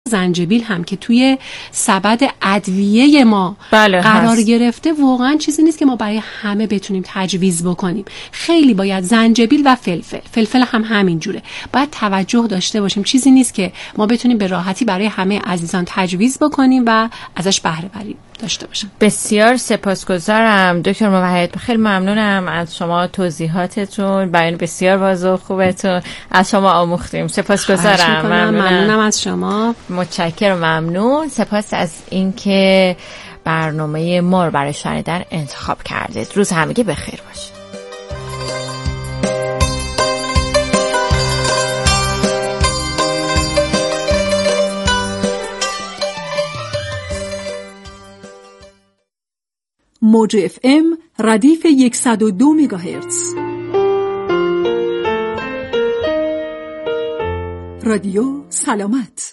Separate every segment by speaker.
Speaker 1: زنجبیل هم که توی سبد ادویه ما قرار گرفته واقعا چیزی نیست که ما برای همه بتونیم تجویز بکنیم. خیلی باید زنجبیل و فلفل هم همین جوره باید توجه داشته باشیم. چیزی نیست که ما بتونیم به راحتی برای همه عزیزان تجویز بکنیم و ازش بهره بری داشته باشن.
Speaker 2: بسیار سپاسگزارم دکتر موحد، خیلی ممنونم از شما، توضیحاتتون، بیان بسیار واضح خوبتون، از شما آموختیم. سپاسگزارم.
Speaker 1: ممنونم از شما.
Speaker 2: متشکرم، ممنون. سپاس از اینکه برنامه ما رو برای شنیدن انتخاب کردید. روز همگی بخیر باشه.
Speaker 3: موج FM ردیف 102 مگاهرتز. رادیو سلامت.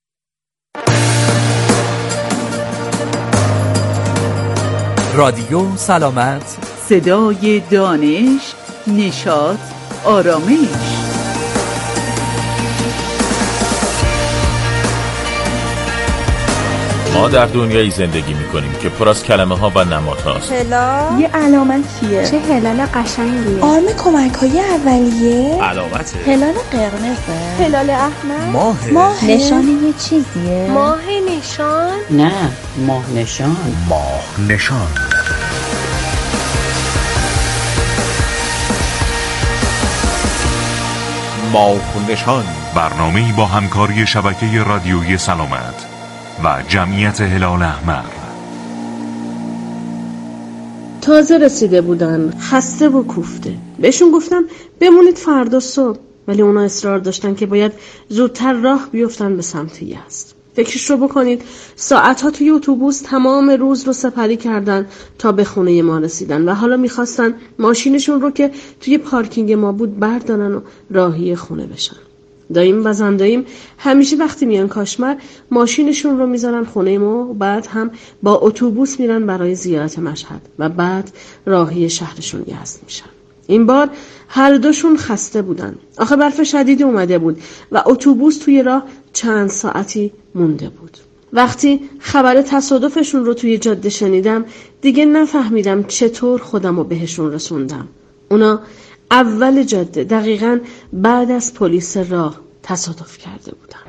Speaker 4: رادیو سلامت،
Speaker 5: صدای دانش، نشاط، آرامش.
Speaker 6: ما در دنیایی زندگی می‌کنیم که پر از کلمه‌ها و نمادهاست.
Speaker 7: هلال یه علامت چیه؟
Speaker 8: چه هلال قشنگیه.
Speaker 7: آرم کمک‌های اولیه؟
Speaker 6: علامته.
Speaker 7: هلال قرمزه. هلال احمر؟
Speaker 8: ماه نشانه یه چیزیه.
Speaker 7: ماه نشان؟
Speaker 9: نه، ماه نشان.
Speaker 6: ماه نشان. ماه نشان، برنامه‌ای با همکاری شبکه رادیویی سلامت و جمعیت هلال احمر.
Speaker 10: تازه رسیده بودن، خسته و کوفته. بهشون گفتم بمونید فردا صبح، ولی اونا اصرار داشتن که باید زودتر راه بیفتن به سمت یزد. فکرش رو بکنید، ساعتها توی اتوبوس تمام روز رو سپری کردن تا به خونه ما رسیدن و حالا میخواستن ماشینشون رو که توی پارکینگ ما بود بردارن و راهی خونه بشن. دایم و زندایم همیشه وقتی میان کاشمر ماشینشون رو میذارن خونه ما و بعد هم با اتوبوس میرن برای زیارت مشهد و بعد راهی شهرشون یزد میشن. این بار هر دوشون خسته بودن. آخه برف شدیدی اومده بود و اتوبوس توی راه چند ساعتی مونده بود. وقتی خبر تصادفشون رو توی جاده شنیدم دیگه نفهمیدم چطور خودم رو بهشون رسوندم. اونا اول جاده دقیقاً بعد از پلیس راه تصادف کرده بودن.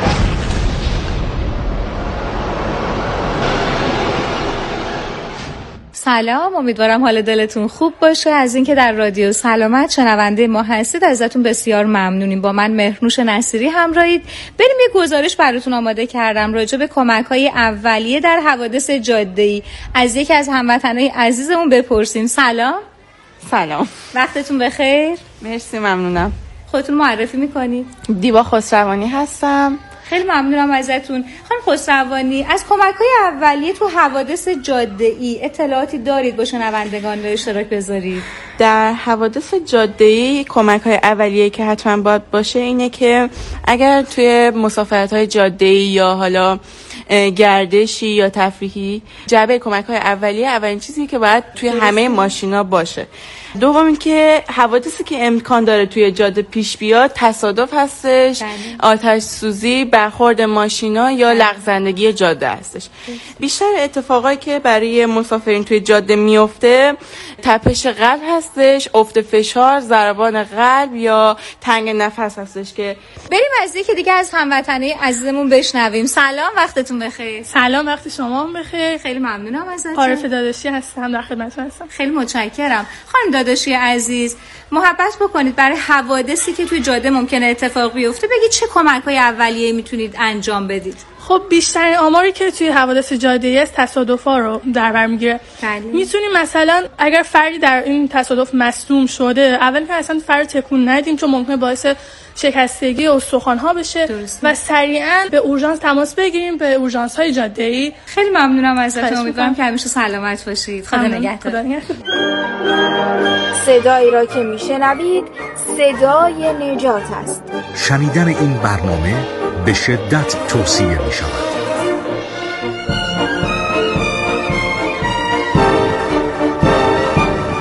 Speaker 11: سلام، امیدوارم حال دلتون خوب باشه. از اینکه در رادیو سلامت شنونده ما هستید ازتون بسیار ممنونیم. با من مهرنوش نصیری همراهید. بریم یه گزارش براتون آماده کردم راجع به کمک‌های اولیه در حوادث جاده‌ای. از یکی از هموطنای عزیزمون بپرسیم. سلام. وقتتون بخیر.
Speaker 12: مرسی، ممنونم.
Speaker 11: خودتون معرفی میکنید؟
Speaker 12: دیبا خسروانی هستم.
Speaker 11: خیلی ممنونم ازتون. خانم خسروانی، از کمک‌های اولیه تو حوادث جاده‌ای اطلاعاتی دارید با شنوندگان به اشتراک بذارید؟
Speaker 12: در حوادث جاده‌ای کمک‌های اولیه که حتما باید باشه اینه که اگر توی مسافرت‌های جاده‌ای یا حالا گردشی یا تفریحی جعبه کمک‌های اولیه اولین چیزی که باید توی همه ماشینا باشه. دوم اینکه حوادثی که امکان داره توی جاده پیش بیاد تصادف هستش، آتش سوزی، برخورد ماشینا یا لغزندگی جاده هستش. بیشتر اتفاقایی که برای مسافرین توی جاده میفته تپش قلب هستش، افت فشار، ضربان قلب یا تنگ نفس هستش. که
Speaker 11: بریم از یکی دیگه از هموطنای عزیزمون بشنویم. سلام، وقتتون بخیر.
Speaker 13: سلام، وقت شما هم بخیر.
Speaker 11: خیلی ممنونم ازتون.
Speaker 13: عارف داداشی هستم، در خدمتتون هستم.
Speaker 11: خیلی متشکرم. خانم داداشی عزیز، محبت بکنید برای حوادثی که توی جاده ممکنه اتفاق بیفته بگید چه کمک‌های اولیه میتونید انجام بدید؟
Speaker 13: خب بیشترین آماری که توی حوادث جاده‌ای است تصادف‌ها رو در بر میگیره. میتونیم مثلا اگر فردی در این تصادف مصدوم شده، اول که اصلا فرد تکون ندیم چون ممکنه باعث شکستگی استخوان‌ها بشه و سریعاً به اورژانس تماس بگیریم، به اورژانس‌های جاده‌ای.
Speaker 11: خیلی ممنونم ازتون. امیدوارم که همیشه سلامت باشید. خدا نگهدار.
Speaker 14: صدایی را که میشنوید صدای نجات است.
Speaker 15: شنیدن این برنامه به شدت توصیه می شود.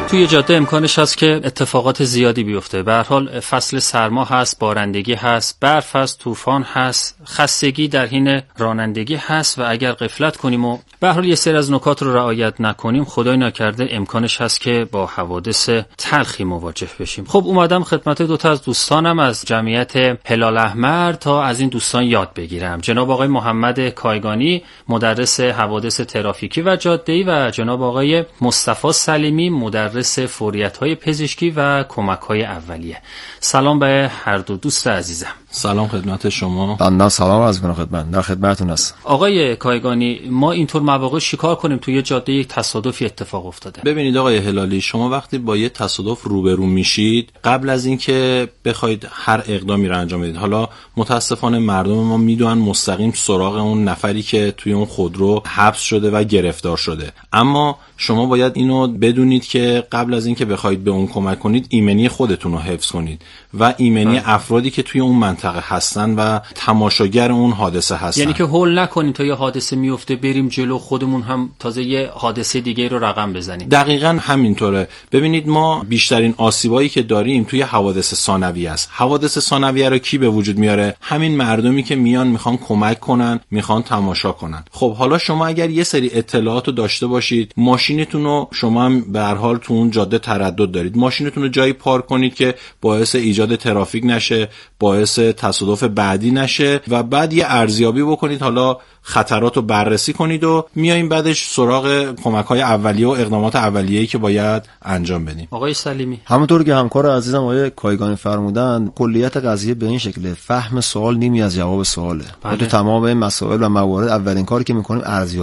Speaker 4: توی جاده امکانش هست که اتفاقات زیادی بیفته. به هر حال فصل سرما هست، بارندگی هست، برف هست، طوفان هست، خستگی در حین رانندگی هست و اگر غفلت کنیم و به هر حال یه سری از نکات رو رعایت نکنیم، خدای نکرده امکانش هست که با حوادث تلخی مواجه بشیم. خب اومدم خدمت دو تا از دوستانم از جمعیت هلال احمر تا از این دوستان یاد بگیرم. جناب آقای محمد کایگانی، مدرس حوادث ترافیکی و جاده‌ای و جناب آقای مصطفی سلیمی، مدرس فوریت‌های پزشکی و کمک‌های اولیه. سلام به هر دو دوست عزیزم.
Speaker 16: سلام خدمت شما.
Speaker 17: بنده سلام عرض می‌کنم خدمت. در خدمتتون هستم.
Speaker 4: آقای کایگانی، ما اینطور مواقع چیکار کنیم توی جاده یک تصادفی اتفاق افتاده؟
Speaker 16: ببینید آقای هلالی، شما وقتی با یه تصادف روبرو میشید، قبل از اینکه بخواید هر اقدامی رو انجام بدید، حالا متاسفانه مردم ما میدونن مستقیم سراغ اون نفری که توی اون خودرو حبس شده و گرفتار شده، اما شما باید اینو بدونید که قبل از اینکه بخواید به اون کمک کنید، ایمنی خودتون رو حفظ کنید و ایمنی افرادی که توی اون منطقه هستن و تماشاگر اون حادثه هستن.
Speaker 4: یعنی که هول نکنید تا یه حادثه میفته بریم جلو، خودمون هم تازه یه حادثه دیگه رو رقم بزنیم.
Speaker 16: دقیقاً همینطوره. ببینید ما بیشترین آسیبایی که داریم توی حوادث ثانویه است. حوادث ثانویه رو کی به وجود میاره؟ همین مردمی که میان میخوان کمک کنن، میخوان تماشا کنن. خب حالا شما اگر یه سری اطلاعاتو داشته باشید، ماشینتون رو شما هم به هر حال تو اون جاده تردد دارید، ماشینتون رو جایی پارک کنید که باعث ایجاد ترافیک نشه، باعث تصادف بعدی نشه و بعد یه ارزیابی بکنید، حالا خطرات رو بررسی کنید و میاییم بعدش سراغ کمک‌های اولیه و اقدامات اولیه‌ای که باید انجام بدیم.
Speaker 4: آقای سلیمی،
Speaker 17: همونطور که همکار عزیزم آقای کایگانی فرمودن، کلیت قضیه به این شکله: فهم سوال نیمی از جواب سواله. تو تمام این مسائل و موارد اولین کاری که می‌کنیم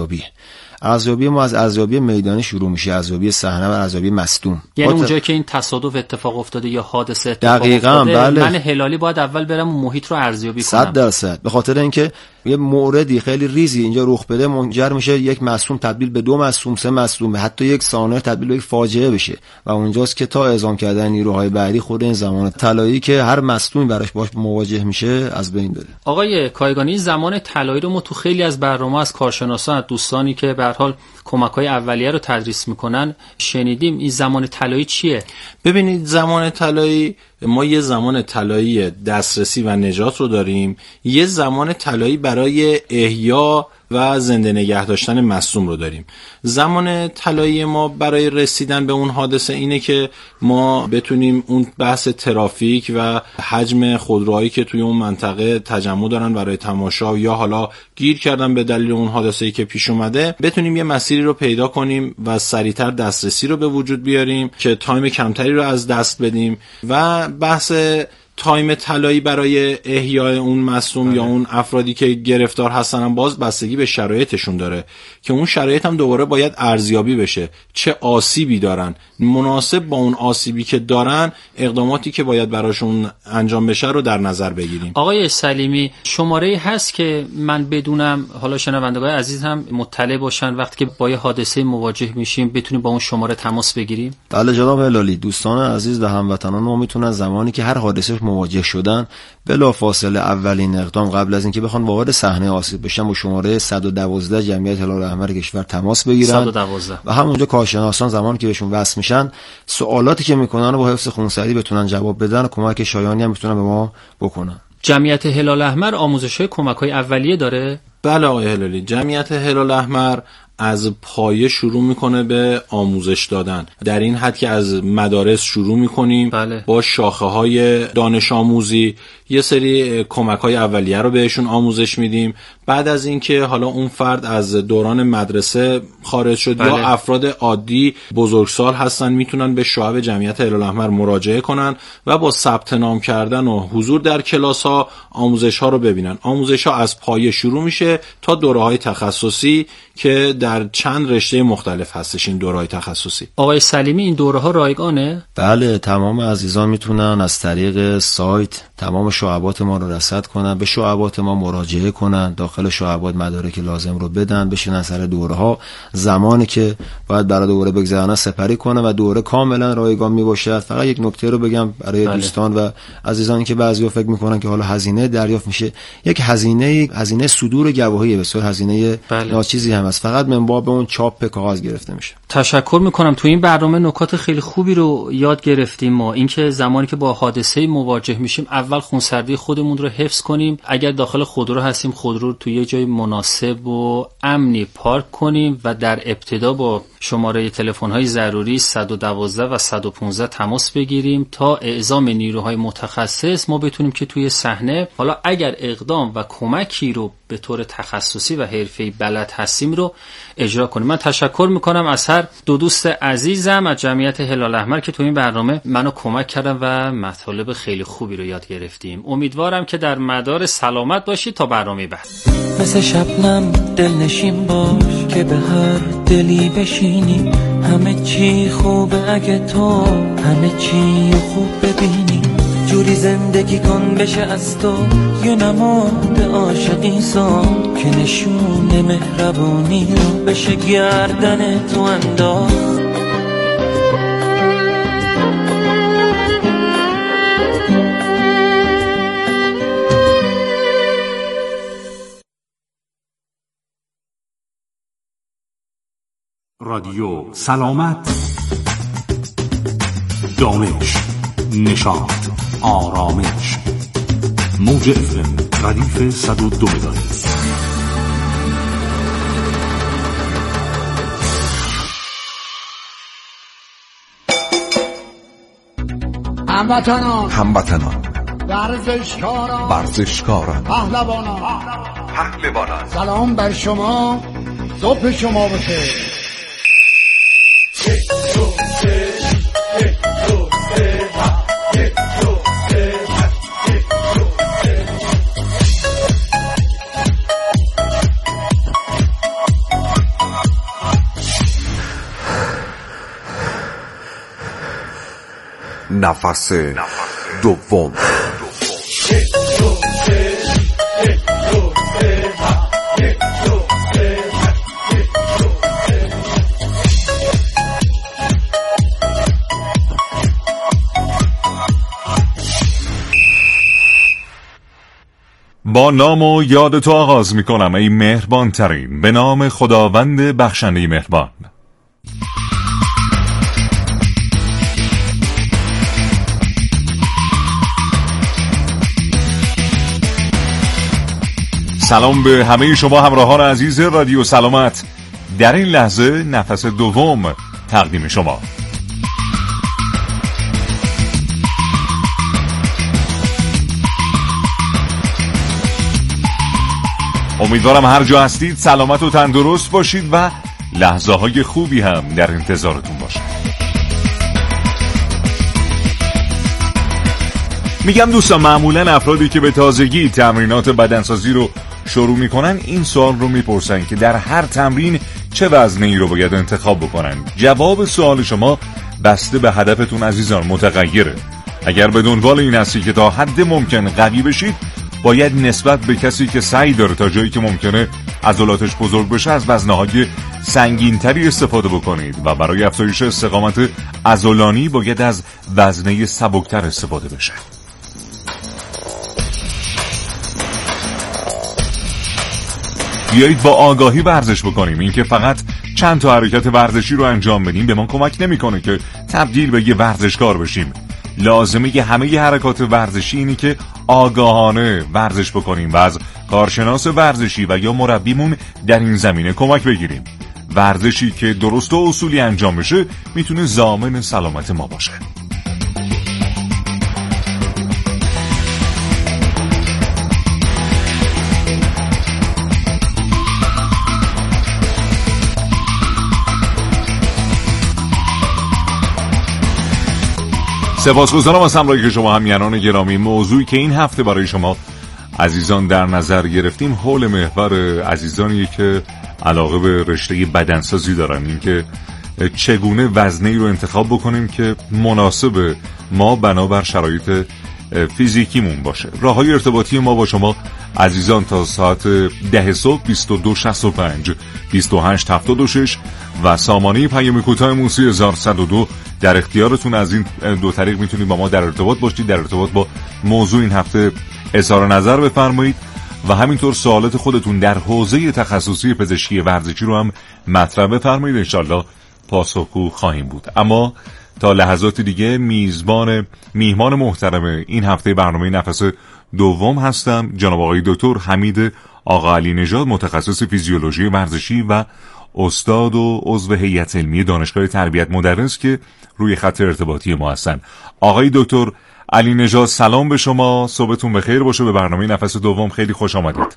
Speaker 17: ارزیابی ما از ارزیابی میدانی شروع میشه، ارزیابی صحنه و ارزیابی مصدوم.
Speaker 4: یعنی اونجایی که این تصادف اتفاق افتاده یا حادثه اتفاق افتاده،
Speaker 17: بله.
Speaker 4: من هلالی باید اول برم اون محیط رو ارزیابی کنم
Speaker 17: 100%. به خاطر اینکه یه موردی خیلی ریزی اینجا رخ بده، منجر میشه یک مصدوم تبدیل به 2 مصدوم، 3 مصدوم، حتی یک سانحه تبدیل به یک فاجعه بشه و اونجاست که تا اعزام کردن نیروهای بعدی خود این زمان طلایی که هر مصدومی باش مواجه میشه از بین بره.
Speaker 4: آقای کایگانی، زمان طلایی رو ما تو خیلی از برنامه از کارشناسان، از دوستانی که به هر حال کمک‌های اولیه رو تدریس میکنن شنیدیم. این زمان طلایی چیه؟
Speaker 16: ببینید زمان طلایی، ما یه زمان طلایی دسترسی و نجات رو داریم، یه زمان طلایی برای احیا و زنده نگه داشتن مصدوم رو داریم. زمان طلایی ما برای رسیدن به اون حادثه اینه که ما بتونیم اون بحث ترافیک و حجم خودروهایی که توی اون منطقه تجمع دارن برای تماشا یا حالا گیر کردن به دلیل اون حادثه‌ای که پیش اومده، بتونیم یه مسیری رو پیدا کنیم و سریعتر دسترسی رو به وجود بیاریم که تایم کمتری رو از دست بدیم. و بحث تایم طلایی برای احیای اون مصدوم یا اون افرادی که گرفتار هستن هم باز بستگی به شرایطشون داره که اون شرایط هم دوباره باید ارزیابی بشه، چه آسیبی دارن، مناسب با اون آسیبی که دارن اقداماتی که باید براشون انجام بشه رو در نظر بگیریم.
Speaker 4: آقای سلیمی، شماره‌ای هست که من بدونم، حالا شنوندگان عزیز هم مطلع باشن، وقتی که با یه حادثه مواجه میشیم بتونیم با اون شماره تماس بگیریم؟
Speaker 17: بله جناب هلالی، دوستان عزیز و هموطنان ما میتونن زمانی که هر حادثه مواجه شدن بلافاصله اولین اقدام قبل از اینکه بخوان وارد صحنه آسیب بشن با شماره 112 جمعیت هلال احمر کشور تماس بگیرن
Speaker 4: 112
Speaker 17: و همونجا کارشناسان زمانی که بهشون وصل میشن سوالاتی که میکنن رو با حفظ خونسردی بتونن جواب بدن و کمک شایانی هم بتونن به ما بکنن.
Speaker 4: جمعیت هلال احمر آموزش‌های کمک‌های اولیه داره؟
Speaker 16: بله آقای هلالی، جمعیت هلال احمر از پایه شروع میکنه به آموزش دادن، در این حد که از مدارس شروع میکنیم.
Speaker 4: بله.
Speaker 16: با شاخه های دانش آموزی یه سری کمک های اولیه رو بهشون آموزش میدیم. بعد از اینکه حالا اون فرد از دوران مدرسه خارج شد،
Speaker 4: بله.
Speaker 16: یا افراد عادی بزرگسال هستن، میتونن به شعب جمعیت هلال احمر مراجعه کنن و با ثبت نام کردن و حضور در کلاس ها آموزش ها رو ببینن. آموزش ها از پایه شروع میشه تا دوره‌های تخصصی که در چند رشته مختلف هستش این دوره‌های تخصصی.
Speaker 4: آقای سلیمی، این دوره‌ها رایگانه؟
Speaker 17: بله، تمام عزیزان میتونن از طریق سایت تمام شعبات ما رو رصد کنن، به شعبات ما مراجعه کنن، داخل شعبات مدارک لازم رو بدن، بشینن سر دوره ها، زمانی که باید برای دوره بگذرونن سپری کنن و دوره کاملا رایگان میباشه. فقط یک نکته رو بگم برای دوستان و عزیزانی که بعضیا فکر میکنن که حالا هزینه دریافت میشه، یک هزینه صدور گواهی بسیار هزینه ناچیزی هم است، فقط من باب اون چاپ کاغذ گرفته میشه.
Speaker 4: تشکر میکنم. تو این برنامه نکات خیلی خوبی رو یاد گرفتیم. ما اینکه زمانی که با حادثه مواجه میشیم اول خونسردی خودمون رو حفظ کنیم، اگر داخل خودرو هستیم خودرو رو توی یه جای مناسب و امنی پارک کنیم و در ابتدا با شماره تلفن‌های ضروری 112 و 115 تماس بگیریم تا اعزام نیروهای متخصص ما بتونیم که توی صحنه حالا اگر اقدام و کمکی رو به طور تخصصی و حرفه‌ای بلد هستیم رو اجرا کنیم. من تشکر میکنم از هر دو دوست عزیزم از جمعیت هلال احمر که تو این برنامه منو کمک کردن و مطالب خیلی خوبی رو یاد گرفتیم. امیدوارم که در مدار سلامت باشید تا برنامه بعد.
Speaker 18: مثل شبنم دلنشین باش که به هر دلی بشینی، همه چی خوبه اگه تو همه چی خوب ببینی، جوری زندگی کن بشه از تو یه نماد عاشقی ساد که نشونه مهربونی رو بشه گردن تو انداز.
Speaker 15: رادیو سلامت، دانش، نشاط، آرامش. موج FM ردیف 102 مگاهرتز.
Speaker 19: هموطنان،
Speaker 20: ورزشکاران،
Speaker 19: پهلوانان،
Speaker 20: سلام بر شما، صبح شما بخیر.
Speaker 19: نفس دوم.
Speaker 6: با نام و یاد تو آغاز می کنم ای مهربان ترین، به نام خداوند بخشنده مهربان. سلام به همه شما همراهان عزیز رادیو سلامت. در این لحظه نفس دوم تقدیم شما. امیدوارم هر جا هستید سلامت و تندرست باشید و لحظه های خوبی هم در انتظارتون باشه. میگم دوستان، معمولا افرادی که به تازگی تمرینات بدنسازی رو شروع میکنن این سوال رو میپرسن که در هر تمرین چه وزنه‌ای رو باید انتخاب بکنن. جواب سوال شما بسته به هدفتون عزیزان متغیره. اگر به دنبال این هستی که تا حد ممکن قوی بشید، باید نسبت به کسی که سعی داره تا جایی که ممکنه عضلاتش بزرگ بشه از وزنه‌های سنگین‌تری استفاده بکنید و برای افزایش استقامت عضلانی باید از وزنه سبکتر استفاده بشه. بیایید با آگاهی ورزش بکنیم. این که فقط چند تا حرکت ورزشی رو انجام بدیم به ما کمک نمی‌کنه که تبدیل به یه ورزشکار بشیم. لازمه همه حرکات ورزشی اینی که آگاهانه ورزش بکنیم و از کارشناس ورزشی و یا مربیمون در این زمینه کمک بگیریم. ورزشی که درست و اصولی انجام بشه میتونه ضامن سلامت ما باشه. سپاسگزارم از همراهی که شما همیهنان گرامی. موضوعی که این هفته برای شما عزیزان در نظر گرفتیم حول محور عزیزانی که علاقه به رشته بدنسازی دارن، این که چگونه وزنه‌ای رو انتخاب بکنیم که مناسب ما بنابر شرایط فیزیکیمون باشه. راههای ارتباطی ما با شما عزیزان تا ساعت 10 صبح 2265 2876 و سامانه پیام کوتاه موسی 1102 در اختیارتون. از این دو طریق میتونید با ما در ارتباط باشید، در ارتباط با موضوع این هفته اظهار نظر بفرمایید و همینطور سوالات خودتون در حوزه تخصصی پزشکی ورزشی رو هم مطرح بفرمایید. انشالله پاسخگو خواهیم بود. اما تا لحظات دیگه میهمان محترم این هفته برنامه نفس دوم هستم، جناب آقای دکتر حمید آقا علی نژاد، متخصص فیزیولوژی ورزشی و استاد و عضو هیئت علمی دانشگاه تربیت مدرس که روی خط ارتباطی ما هستن. آقای دکتر علی نژاد سلام به شما، صبحتون بخیر باشه. به برنامه نفس دوم خیلی خوش آمدید.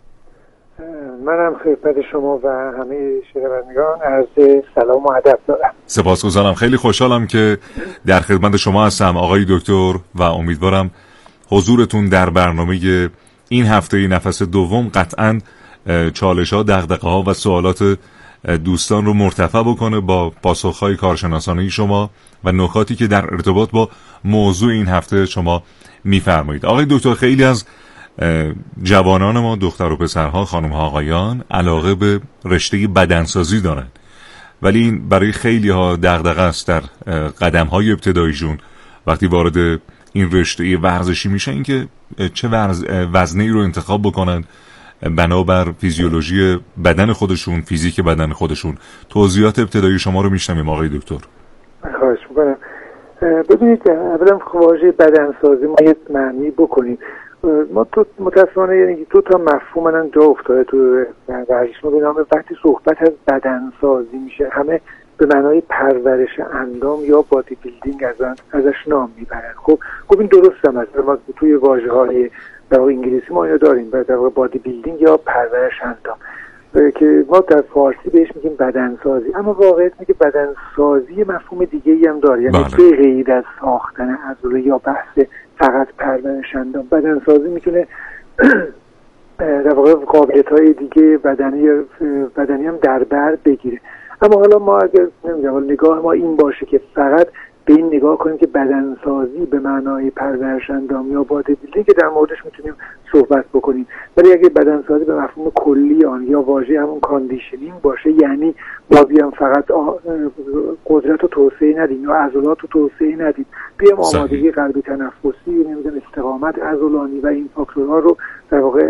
Speaker 21: منم خدمت شما و همه شنوندگان عرض سلام و ادب دارم.
Speaker 6: سپاسگزارم، خیلی خوشحالم که در خدمت شما هستم آقای دکتر و امیدوارم حضورتون در برنامه این هفته نفس دوم قطعاً چالش‌ها، دغدغه‌ها و سوالات دوستان رو مرتفع بکنه با پاسخ‌های کارشناسانه شما و نکاتی که در ارتباط با موضوع این هفته شما می‌فرمایید. آقای دکتر، خیلی از جوانان ما، دختر و پسرها، خانم‌ها، آقایان علاقه به رشته بدنسازی دارن، ولی این برای خیلی ها دغدغه است در قدم‌های ابتداییشون وقتی وارد این رشته ورزشی میشن، این که چه وزنه‌ای رو انتخاب بکنن بنابر فیزیولوژی بدن خودشون، فیزیک بدن خودشون. توضیحات ابتدایی شما رو میشنویم آقای دکتر.
Speaker 21: خواهش می‌کنم. ببینید، اولا واژه بدنسازی ما یه معنی بکنیم. ما متأسفانه یعنی دو تا مفهوم الان جا افتاده تو ورزش. ما به نام وقتی صحبت از بدنسازی میشه همه به معنای پرورش اندام یا بادی بیلدینگ ازش نام میبرن. خب این درست هم هست. ما توی واژه‌های در انگلیسی ما اینو داریم، در واقع بادی بیلدینگ یا پرورش اندام که ما در فارسی بهش میگیم بدنسازی، اما واقعیت میگه بدنسازی مفهوم دیگه‌ای هم داره، یعنی به غیر از ساختن عضله یا بحث فقط پرورش اندام. بدنسازی میتونه در واقع قابلیت‌های دیگه بدنی هم در بر بگیره. اما حالا ما اگر نگاه ما این باشه که فقط به این نگاه کنیم که بدنسازی به معنای پرورش اندام یا بادی بیلدینگ، که در موردش میتونیم صحبت بکنیم، ولی اگه بدنسازی به مفهوم کلی آن یا واژه همون کاندیشنینگ باشه، یعنی ما بیام فقط قدرت رو توسعه ندیم یا عضلات رو توسعه ندیم، بیام آمادگی قلبی تنفسی، نمیدونم استقامت عضلانی و این فاکتورها رو در واقع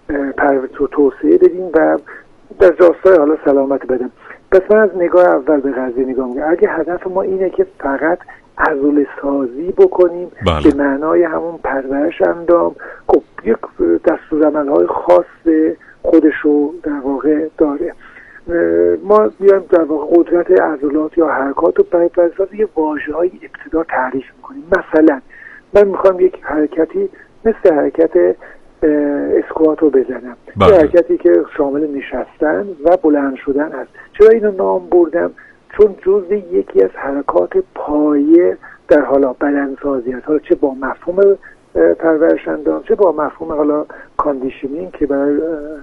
Speaker 21: توسعه بدیم و در راستای حالا سلامت بدن. پس من از نگاه اول به قضیه نگاه میکنم. اگه هدف ما اینه که فقط عضله سازی بکنیم به معنای همون پرورش اندام، خب یک دستورالعمل‌های خاص خودشو در واقع داره. ما بیایم در واقع قدرت عضلات یا حرکات رو برای پرورش یه واژه‌های ابتدا تعریف میکنیم. مثلا من میخوام یک حرکتی مثل حرکت اسکوات رو بزنم، یه حرکتی که شامل نشستن و بلند شدن هست. چرا اینو نام بردم؟ چون جزء یکی از حرکات پایه در حالا بدنسازی هست، حالا چه با مفهوم پرورش اندام چه با مفهوم حالا کاندیشنینگ که برای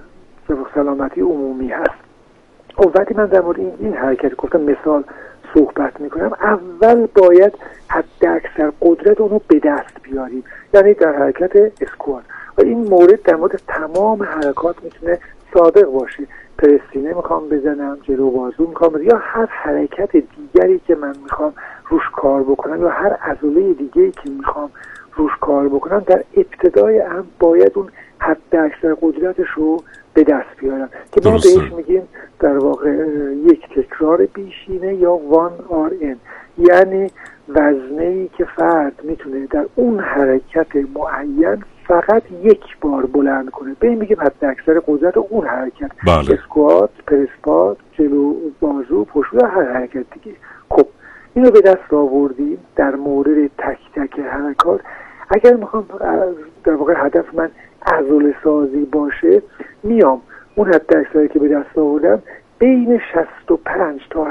Speaker 21: سلامتی عمومی هست. وقتی من در مورد این حرکت گفتم مثال صحبت میکنم، اول باید حد اکثر قدرت اونو به دست بیاریم، یعنی در حرکت اسکوات. و این مورد در مورد تمام حرکات میتونه صادق باشه. پرسینه میخوام بزنم، جلو بازو میخوام، یا هر حرکت دیگری که من میخوام روش کار بکنم یا هر عضله دیگری که میخوام روش کار بکنم، در ابتدای هم باید اون حد اکثر قدرتش رو به دست بیارم که ما بهش میگیم در واقع یک تکرار بیشینه یا 1RM، یعنی وزنه‌ای که فرد میتونه در اون حرکت معین فقط یک بار بلند کنه. به این میگیم حد اکثر قدرت اون حرکت. اسکوات، پرسپات، جلو بازو، پشت و هر حرکت دیگه. خب اینو به دست آوردیم در مورد تک تک حرکات. اگر میخوام در واقع هدف من عضله سازی باشه، میام اون حد اکثری که به دست آوردم بین 65 تا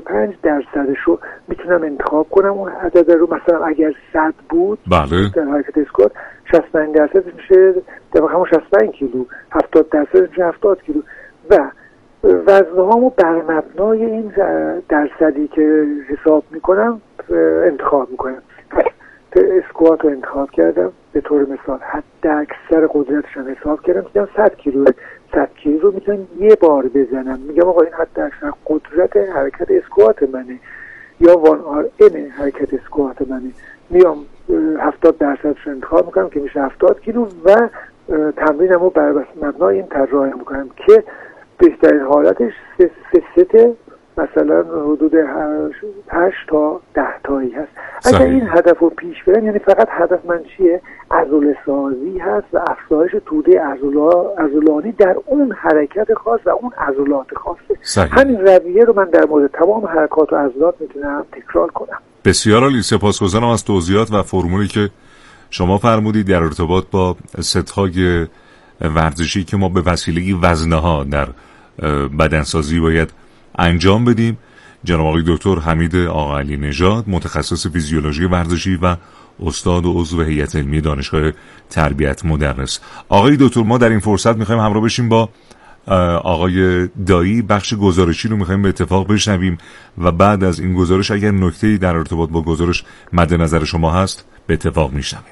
Speaker 21: 85% رو میتونم انتخاب کنم. اون عدد رو مثلا اگر 100 بود در حرکت اسکوات، 65% میشه در واقع همون 65 کیلو، 70% میشه 70 کیلو و وزنهامو بر مبنای این درصدی که حساب میکنم انتخاب میکنم. اسکوات رو انتخاب کردم، به طور مثال حد اکثر قدرتشم حساب کردم دیدم 100 کیلو رو میتونم یه بار بزنم. میگم آقا این حد اکثر قدرت حرکت اسکوات منه یا 1RM حرکت اسکوات منه. میام 70% انتخاب میکنم که میشه 70 کیلو و تمرینمو بر مبنای این طراحی میکنم که بهترین حالتش 3 ست مثلا حدود 8 تا 10 تایی هست. اگر این هدف رو پیش برم، یعنی فقط هدف من چیه؟ عضله سازی هست و افزایش توده عضلانی در اون حرکت خاص و اون عضلات خاصه. همین رویه رو من در مورد تمام حرکات و عضلات میتونم تکرار کنم.
Speaker 6: بسیار عالی، سپاسگزارم از توضیحات و فرمولی که شما فرمودید در ارتباط با ست‌های ورزشی که ما به وسیله وزنه‌ها در بدنسازی باید انجام بدیم. جناب آقای دکتر حمید آقاعلی نژاد، متخصص فیزیولوژی ورزشی و استاد و عضو هیئت علمی دانشگاه تربیت مدرس. آقای دکتر، ما در این فرصت میخوایم همراه بشیم با آقای دایی، بخش گزارشی رو میخوایم به اتفاق بشنویم و بعد از این گزارش اگر نکته‌ای در ارتباط با گزارش مد نظر شما هست به اتفاق میشنویم.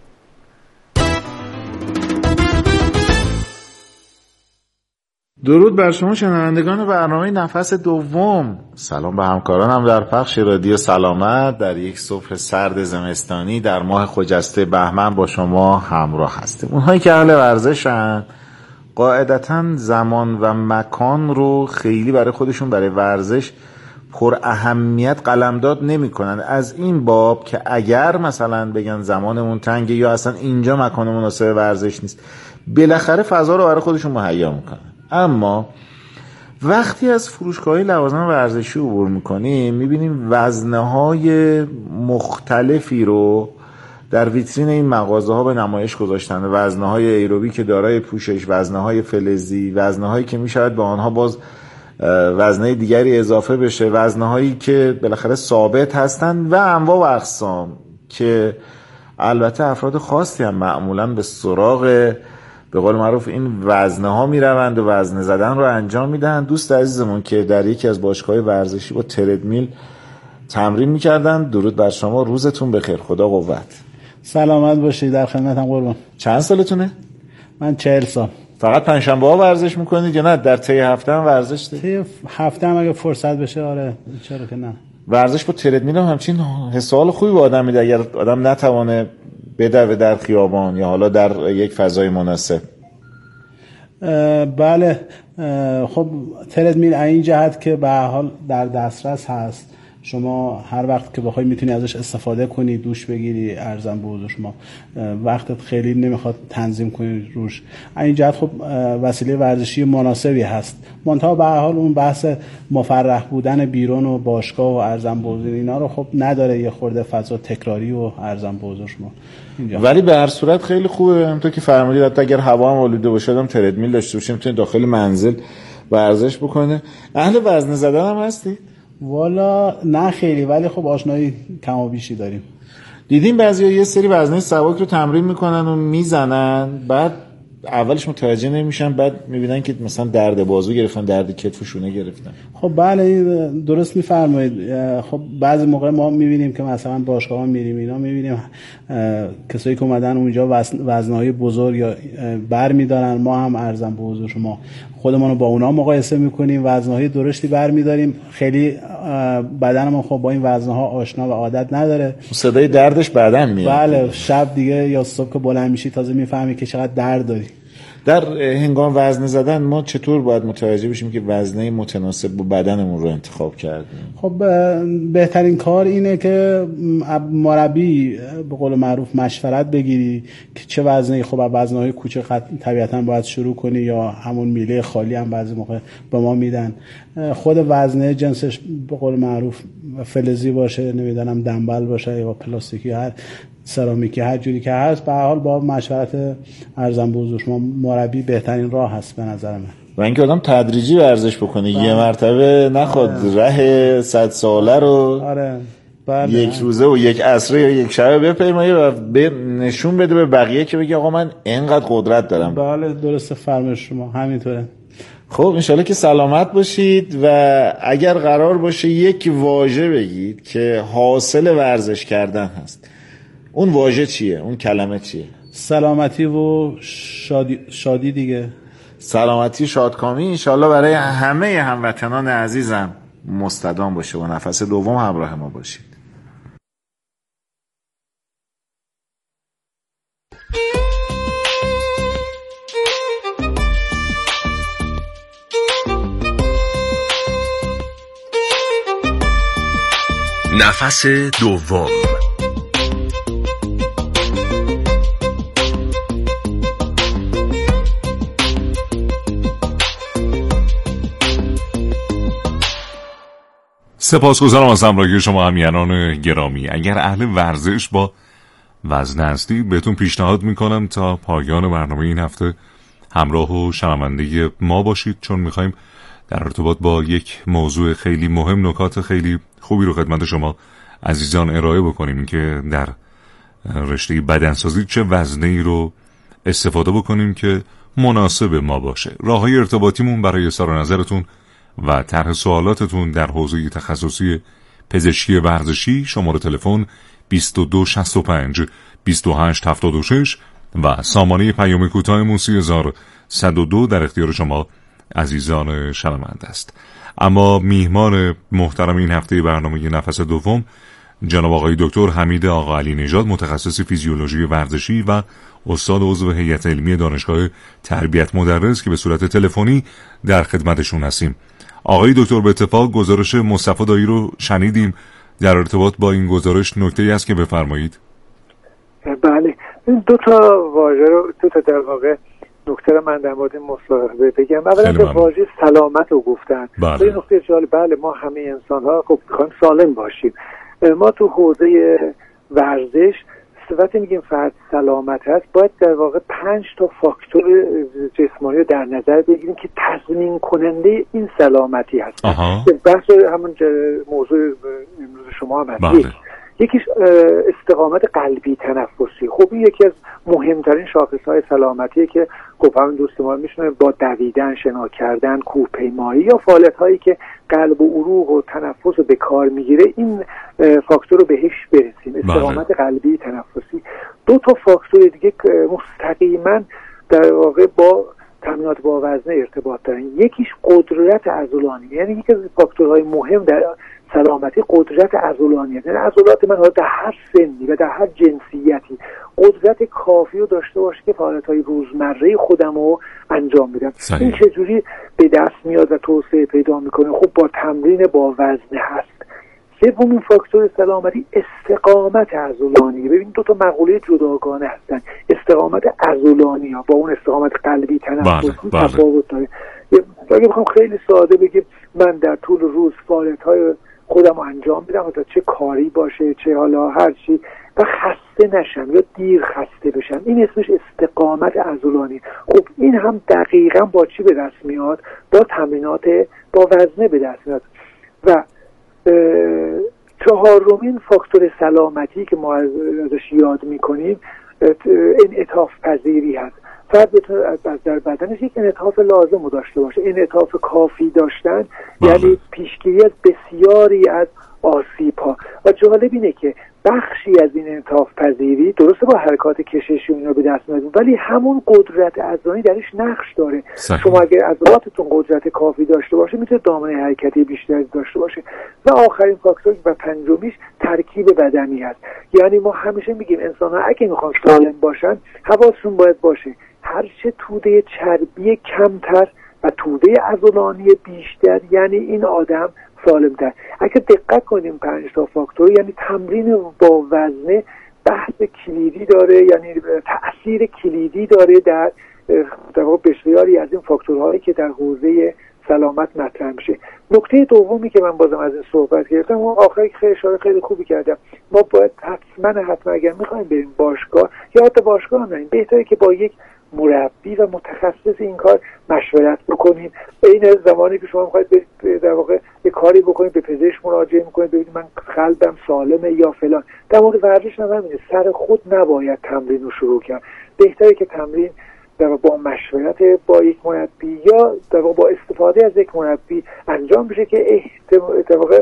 Speaker 1: درود بر شما شنوندگان برنامه نفس دوم. سلام به همکارانم در پخش رادیو سلامت. در یک صبح سرد زمستانی در ماه خجسته بهمن با شما همراه هستیم. اونهایی که اهل ورزشن قاعدتاً زمان و مکان رو خیلی برای خودشون برای ورزش پر اهمیت قلمداد نمی کنن، از این باب که اگر مثلا بگن زمانمون تنگه یا اصلا اینجا مکان مناسب ورزش نیست، بالاخره فضا رو برای خودشون مهیا میکنن. اما وقتی از فروشگاه‌های لوازم ورزشی عبور میکنیم میبینیم وزنه‌های مختلفی رو در ویترین این مغازه‌ها به نمایش گذاشتن. وزنه‌های ایروبیک که دارای پوشش، وزنه‌های فلزی، وزنه‌هایی که میشود به آنها باز وزنه دیگری اضافه بشه، وزنه‌هایی که بالاخره ثابت هستند و انواع و اقسام که البته افراد خاصی هم معمولاً به سراغ به قول معروف این وزنه ها می روند و وزنه زدن رو انجام میدن. دوست عزیزمون که در یکی از باشگاه ورزشی با تردمیل تمرین میکردن، درود بر شما، روزتون بخیر، خدا قوت.
Speaker 22: سلامت باشید، در خدمتم قربان.
Speaker 1: چند سالتونه؟
Speaker 22: من 40 سال.
Speaker 1: فقط پنجشنبه ها ورزش میکنید یا نه در طی هفته هم ورزش دارید؟
Speaker 22: طی هفته هم اگه فرصت بشه آره، چرا که نه.
Speaker 1: ورزش با تردمیل هم همچین حس و حال خوبی به آدم میده اگر آدم نتوانه بدوه در خیابان یا حالا در یک فضای مناسب.
Speaker 22: بله، خب تردمیل این جهت که به حال در دسترس هست، شما هر وقت که بخوای میتونی ازش استفاده کنی، دوش بگیری، ارزم به حضور شما وقتت خیلی نمیخواد تنظیم کنی روش. این جهت خب وسیله ورزشی مناسبی هست. منتها به هر حال اون بحث مفرح بودن بیرون و باشگاه و ارزم به حضور اینا رو خب نداره، یه خورده فضا تکراری و ارزم به حضور شما اینجا.
Speaker 1: ولی به هر صورت خیلی خوبه، همونطور که فرمودید حتی اگر هوا هم آلوده باشه آدم تردمیل داشته باشه میتونه داخل منزل ورزش بکنه. اهل وزنه زدن هم هستی؟
Speaker 22: والا نه خیلی، ولی خب آشنایی کم و بیشی داریم.
Speaker 1: دیدیم بعضیا یه سری وزنه سبک رو تمرین میکنن و میزنن، بعد اولش متوجه نمیشن، بعد میبینن که مثلا درد بازو گرفتن، درد کتف و شونه گرفتن.
Speaker 22: خب بله درست میفرمایید. خب بعضی موقع ما میبینیم که مثلا باشگاه‌ها میریم اینا میبینیم کسایی که اومدن اونجا وزنه‌های بزرگ یا بر میدارن، ما هم ارزم به حضور شما خودمون رو با اونا مقایسه میکنیم، وزنه‌های درشتی بر میداریم، خیلی بدنمون خب با این وزنه‌ها آشنا و عادت نداره،
Speaker 1: صدای دردش بعداً میاد.
Speaker 22: بله، شب دیگه یا صبح که بلند میشی تازه میفهمی که چقدر درد داری.
Speaker 1: در هنگام وزنه زدن ما چطور باید متوجه بشیم که وزنه متناسب با بدنمون رو انتخاب کردیم؟
Speaker 22: خب بهترین کار اینه که مربی به قول معروف مشورت بگیری که چه وزنه‌ای، خب وزنه‌های کوچک طبیعتاً باید شروع کنی یا همون میله خالی هم بعضی موقع به ما میدن. خود وزنه جنسش به قول معروف فلزی باشه، نمیدونم دنبل باشه یا پلاستیکی، هر سرامیکی، هر جوری که هست، به هر حال با مشورت ارزم به حضور شما مربی بهترین راه هست به نظر من.
Speaker 1: و اینکه آدم تدریجی ورزش بکنه، یه مرتبه نخواد ره 100 ساله رو یک روزه و یک عصره یا یک شبه بپیمایه و نشون بده به بقیه که بگه آقا من اینقدر قدرت دارم.
Speaker 22: بله درست فرمایش شما همینطوره.
Speaker 1: خب انشالله که سلامت باشید و اگر قرار باشه یک واژه بگید که حاصل ورزش کردن هست، اون واژه چیه؟ اون کلمه چیه؟
Speaker 22: سلامتی و شادی دیگه.
Speaker 1: سلامتی، شادکامی انشالله برای همه هموطنان عزیزم مستدام باشه و نفس دوم همراه ما باشید.
Speaker 15: نفس دوم.
Speaker 6: سپاسگزارم از همراهی شما همینان گرامی. اگر اهل ورزش با وزن هستید بهتون پیشنهاد میکنم تا پایان برنامه این هفته همراه و شنونده ما باشید، چون میخوایم در ارتباط با یک موضوع خیلی مهم نکات خیلی خوبی رو خدمت شما عزیزان ارائه بکنیم که در رشته بدنسازی چه وزنه‌ای رو استفاده بکنیم که مناسب ما باشه. راههای ارتباطیمون برای اظهار نظرتون و طرح سوالاتتون در حوزه تخصصی پزشکی ورزشی شماره تلفن 2265 2876 و سامانه پیام کوتاه 30102 در اختیار شما عزیزان شنونده است. اما میهمان محترم این هفته برنامه نفس دوم جناب آقای دکتر حمید آقا علی نژاد، متخصص فیزیولوژی ورزشی و استاد عضو هیئت علمی دانشگاه تربیت مدرس که به صورت تلفنی در خدمتشون هستیم. آقای دکتر به اتفاق گزارش مصطفی دایی رو شنیدیم. در ارتباط با این گزارش نکته‌ای هست که بفرمایید.
Speaker 21: بله، این دو تا در واقع نکته رو من در مورد مصاحبه بگم. اولا به واژه سلامت رو گفتن. این نکته جالب. بله، ما همه انسان‌ها خب می‌خوایم سالم باشیم. ما تو حوزه ورزش وقتی میگیم فرد سلامت هست باید در واقع 5 تا فاکتور جسمانی رو در نظر بگیریم که تضمین کننده این سلامتی هست. بحث همون موضوع امروز شما هم هست. یکیش استقامت قلبی تنفسی. خب این یکی از مهمترین شاخص‌های سلامتیه که خب همون دوست ما میشونه با دویدن، شنا کردن، کوهپیمایی یا فعالیت‌هایی که قلب و عروق و تنفس رو به کار میگیره این فاکتور رو بهش برسیم. استقامت قلبی تنفسی. 2 تا فاکتور دیگه مستقیما در واقع با تمرینات با وزنه ارتباط دارن. یکیش قدرت عضلانی، یعنی یکی از فاکتورهای مهم در سلامتی قدرت عضلانی، یعنی عضلات من در هر سنی و در هر جنسیتی قدرت کافی رو داشته باشه که فعالیت‌های روزمره خودم رو انجام بدم. این چجوری به دست میاد و توسعه پیدا میکنه؟ خب با تمرین با وزنه هست. سومین فاکتور سلامتی استقامت عضلانی. ببین 2 تا مقوله جداگانه هستن. استقامت عضلانی ها با اون استقامت قلبی تنفسی تفاوت داره. اگه بخوام خیلی ساده بگم، من در طول روز فعالیت‌های خودم رو انجام میدم، حتی چه کاری باشه چه حالا هر چی، و خسته نشم یا دیر خسته بشم، این اسمش استقامت عضلانی. خب این هم دقیقاً با چی به دست میاد؟ با تمرینات با وزنه به دست میاد. و 4مین فاکتور سلامتی که ما ازش یاد میکنیم انعطاف پذیری هست. فرد در بدنش یک انعطاف لازم رو داشته باشه. انعطاف کافی داشتن یعنی پیشگیری از بسیاری از آسیب‌ها. و جالب اینه که بخشی از این انعطاف پذیری درسته با حرکات کششی اینا به دست میاد، ولی همون قدرت عضلانی درش نقش داره. شما اگر عضلاتتون قدرت کافی داشته باشه میتونه دامنه حرکتی بیشتری داشته باشه. و آخرین فاکتور و پنجمیش ترکیب بدنی هست. یعنی ما همیشه میگیم انسان‌ها اگه میخوان سالم باشن حواسشون باید باشه هرچه توده چربی کمتر و توده عضلانی بیشتر، یعنی این آدم سالم‌تر. اگه دقت کنیم 5 تا فاکتور، یعنی تمرین با وزنه بحث کلیدی داره، یعنی تأثیر کلیدی داره در واقع بسیاری از این فاکتورهایی که در حوزه سلامت مطرح میشه. نکته دومی که من بازم از این صحبت کردم و آخری که اشاره خیلی خوبی کردم، ما باید حتما اگر میخوایم بریم باشگاه یا حتی باشگاه هم نریم، بهتره که با یک مربی و متخصص این کار مشورت بکنیم. این زمانی که شما میخواید در واقع یه کاری بکنید به پزشک مراجعه میکنید ببینید من قلبم سالمه یا فلان. در مورد ورزش هم همینه، سر خود نباید تمرین رو شروع کرد. بهتره که تمرین با مشورت با یک مربی یا با استفاده از یک مربی انجام بشه که در واقع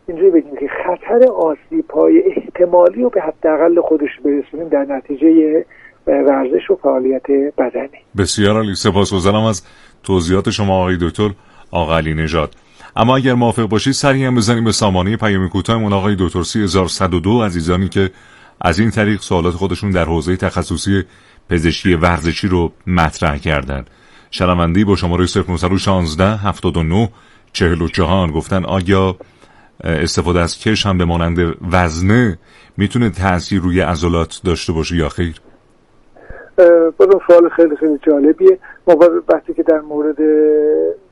Speaker 21: اینجوری بگیم که خطر آسیب‌های احتمالی رو به حداقل خودش برسونیم در نتیجه ورزش و فعالیت بدنی.
Speaker 6: بسیار عالی، سپاسگزارم از توضیحات شما آقای دکتر آقاعلی نژاد. اما اگر موافق باشید سری هم بزنیم به سامانه پیام کوتاهمون آقای دکتر 3102 عزیزانی که از این طریق سوالات خودشون در حوزه تخصصی پزشکی ورزشی رو مطرح کردن. شنونده‌ای با شماره 0916 79 44 گفتن آیا استفاده از کش هم به مانند وزنه میتونه تأثیر روی عضلات داشته باشه یا خیر؟
Speaker 21: بازم سوال خیلی خیلی جالبیه. ما وقتی که در مورد